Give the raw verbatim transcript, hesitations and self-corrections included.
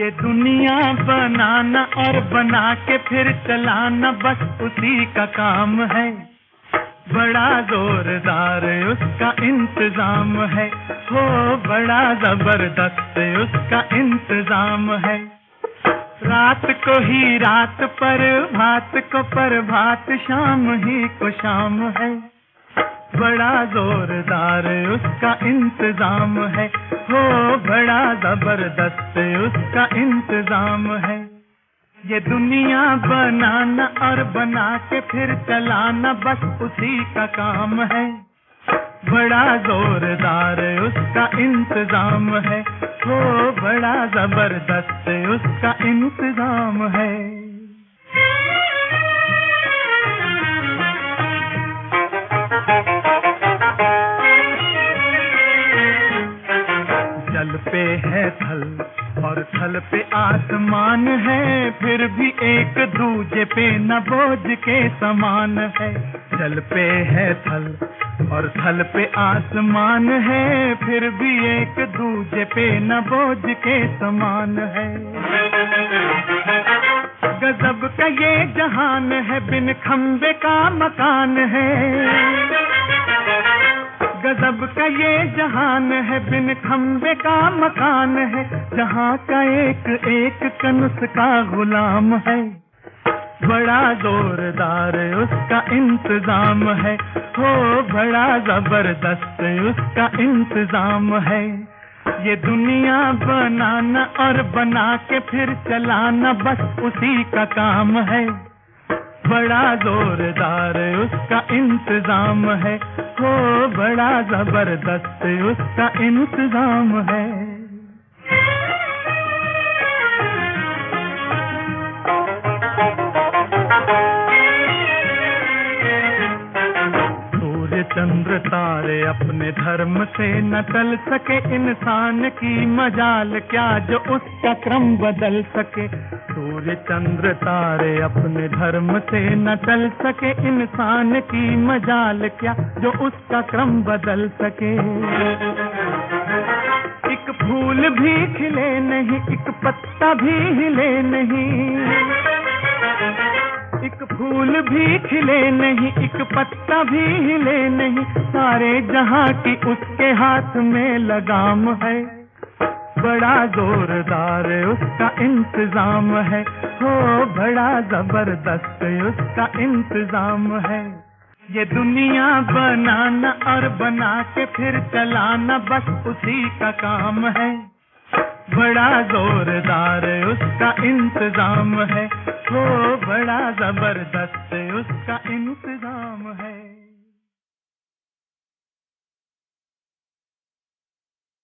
ये दुनिया बनाना और बना के फिर चलाना बस उसी का काम है। बड़ा जोरदार उसका इंतजाम है, हो बड़ा जबरदस्त उसका इंतजाम है। रात को ही रात पर भात को प्रभात, शाम ही को शाम है। बड़ा जोरदार उसका इंतजाम है, हो बड़ा जबरदस्त उसका इंतजाम है। ये दुनिया बनाना और बना के फिर चलाना बस उसी का काम है। बड़ा जोरदार उसका इंतजाम है, हो बड़ा जबरदस्त उसका इंतजाम है। जल पे है थल और थल पे आसमान है, फिर भी एक दूजे पे न बोझ के समान है। जल पे है थल और थल पे आसमान है, फिर भी एक दूजे पे न बोझ के समान है। गजब का ये जहान है, बिन खंबे का मकान है। गजब का ये जहान है, बिन खंबे का मकान है। जहाँ का एक एक कनुस का गुलाम है। बड़ा जोरदार उसका इंतजाम है, हो बड़ा जबरदस्त उसका इंतजाम है। ये दुनिया बनाना और बना के फिर चलाना बस उसी का काम है। बड़ा जोरदार उसका इंतजाम है, हो बड़ा जबरदस्त उसका इंतजाम है। चंद्र तारे अपने धर्म से न टल सके, इंसान की मजाल क्या जो उसका क्रम बदल सके। सूर्य चंद्र तारे अपने धर्म से न टल सके, इंसान की मजाल क्या जो उसका क्रम बदल सके। एक फूल भी खिले नहीं, एक पत्ता भी हिले नहीं। एक फूल भी खिले नहीं, एक पत्ता भी हिले नहीं। सारे जहां की उसके हाथ में लगाम है। बड़ा जोरदार उसका इंतजाम है, हो बड़ा जबरदस्त उसका इंतजाम है। ये दुनिया बनाना और बना के फिर चलाना बस उसी का काम है। बड़ा जोरदार उसका इंतजाम है, हो बड़ा जबरदस्त उसका इंतजाम है।